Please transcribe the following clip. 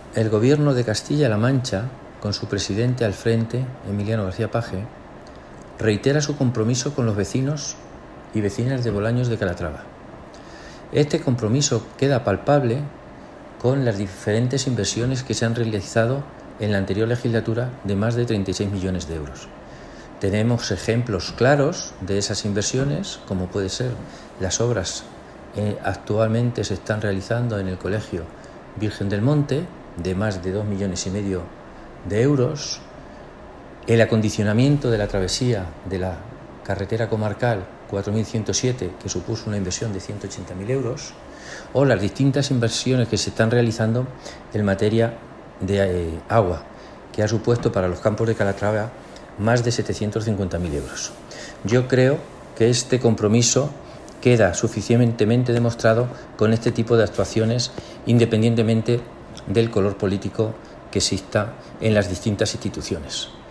el Gobierno de Castilla-La Mancha, con su presidente al frente, Emiliano García Paje, reitera su compromiso con los vecinos y vecinas de Bolaños de Calatrava. Este compromiso queda palpable con las diferentes inversiones que se han realizado en la anterior legislatura de más de 36 millones de euros. Tenemos ejemplos claros de esas inversiones, como puede ser las obras que actualmente se están realizando en el Colegio Virgen del Monte, de más de 2,5 millones de euros, el acondicionamiento de la travesía de la carretera comarcal 4107, que supuso una inversión de 180.000 euros, o las distintas inversiones que se están realizando en materia de agua, que ha supuesto para los campos de Calatrava más de 750.000 euros. Yo creo que este compromiso queda suficientemente demostrado con este tipo de actuaciones, independientemente del color político que exista en las distintas instituciones.